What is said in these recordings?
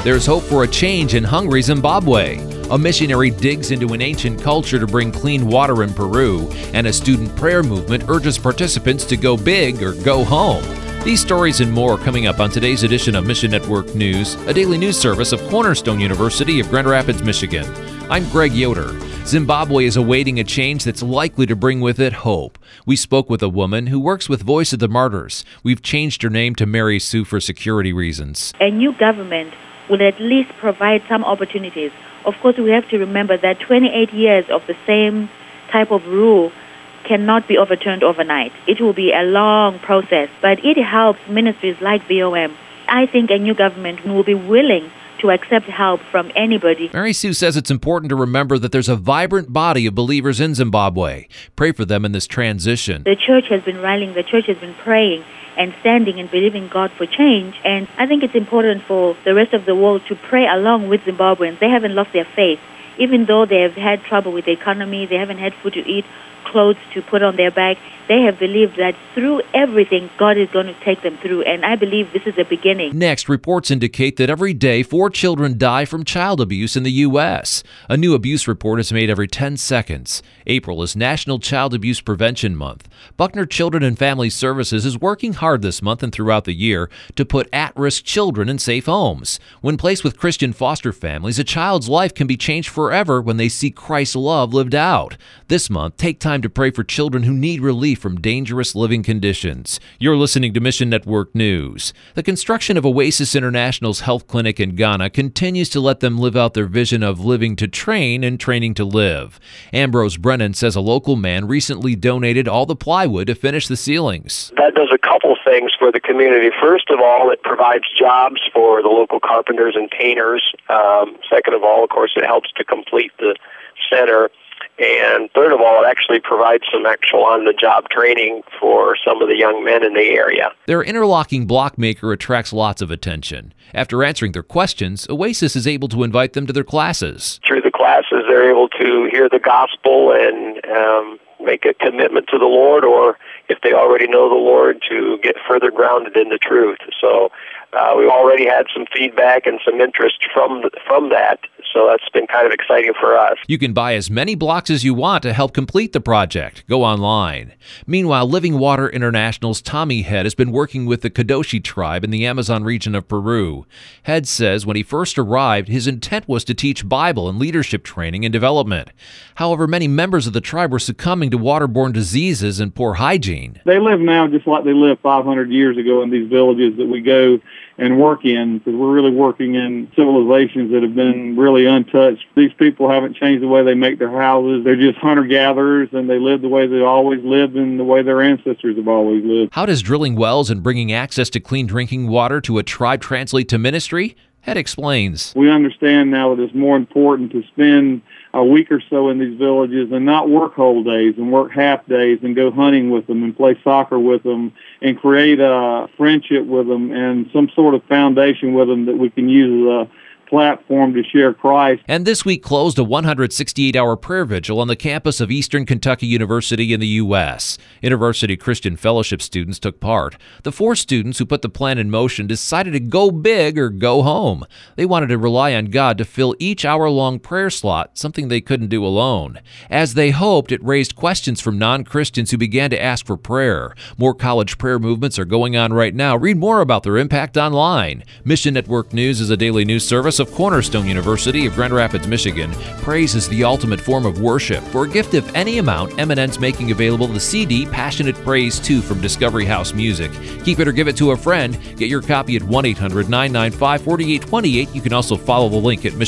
There's hope for a change in hungry Zimbabwe. A missionary digs into an ancient culture to bring clean water in Peru, and a student prayer movement urges participants to go big or go home. These stories and more coming up on today's edition of Mission Network News, a daily news service of Cornerstone University of Grand Rapids, Michigan. I'm Greg Yoder. Zimbabwe is awaiting a change that's likely to bring with it hope. We spoke with a woman who works with Voice of the Martyrs. We've changed her name to Mary Sue for security reasons. A new government will at least provide some opportunities. Of course, we have to remember that 28 years of the same type of rule cannot be overturned overnight. It will be a long process, but it helps ministries like VOM. I think a new government will be willing to accept help from anybody. Mary Sue says it's important to remember that there's a vibrant body of believers in Zimbabwe. Pray for them in this transition. The church has been rallying, the church has been praying and standing and believing God for change. And I think it's important for the rest of the world to pray along with Zimbabweans. They haven't lost their faith. Even though they have had trouble with the economy, they haven't had food to eat, clothes to put on their back, they have believed that through everything, God is going to take them through. And I believe this is the beginning. Next, reports indicate that every day 4 children die from child abuse in the U.S. A new abuse report is made every 10 seconds. April is National Child Abuse Prevention Month. Buckner Children and Family Services is working hard this month and throughout the year to put at-risk children in safe homes. When placed with Christian foster families, a child's life can be changed forever when they see Christ's love lived out. This month, take time to pray for children who need relief from dangerous living conditions. You're listening to Mission Network News. The construction of Oasis International's health clinic in Ghana continues to let them live out their vision of living to train and training to live. Ambrose Brennan says a local man recently donated all the plywood to finish the ceilings. That does a couple things for the community. First of all, it provides jobs for the local carpenters and painters. Second of all, of course, it helps to complete the center. And third of all, it actually provides some actual on-the-job training for some of the young men in the area. Their interlocking block maker attracts lots of attention. After answering their questions, Oasis is able to invite them to their classes. Through the classes, they're able to hear the gospel and make a commitment to the Lord, or if they already know the Lord, to get further grounded in the truth. So we've already had some feedback and some interest from that. So that's been kind of exciting for us. You can buy as many blocks as you want to help complete the project. Go online. Meanwhile, Living Water International's Tommy Head has been working with the Kadoshi tribe in the Amazon region of Peru. Head says when he first arrived, his intent was to teach Bible and leadership training and development. However, many members of the tribe were succumbing to waterborne diseases and poor hygiene. They live now just like they lived 500 years ago in these villages that we go and work in, because we're really working in civilizations that have been really untouched. These people haven't changed the way they make their houses. They're just hunter-gatherers, and they live the way they always lived and the way their ancestors have always lived. How does drilling wells and bringing access to clean drinking water to a tribe translate to ministry? Head explains. We understand now that it's more important to spend a week or so in these villages and not work whole days and work half days and go hunting with them and play soccer with them and create a friendship with them and some sort of foundation with them that we can use as a platform to share Christ. And this week closed a 168-hour prayer vigil on the campus of Eastern Kentucky University in the U.S. University Christian Fellowship students took part. The 4 students who put the plan in motion decided to go big or go home. They wanted to rely on God to fill each hour-long prayer slot, something they couldn't do alone. As they hoped, it raised questions from non-Christians who began to ask for prayer. More college prayer movements are going on right now. Read more about their impact online. Mission Network News is a daily news service of Cornerstone University of Grand Rapids, Michigan. Praise is the ultimate form of worship. For a gift of any amount, M&N's making available the CD Passionate Praise 2 from Discovery House Music. Keep it or give it to a friend. Get your copy at 1-800-995-4828. You can also follow the link at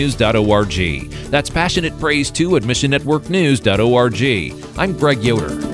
missionnetworknews.org. That's Passionate Praise 2 at missionnetworknews.org. I'm Greg Yoder.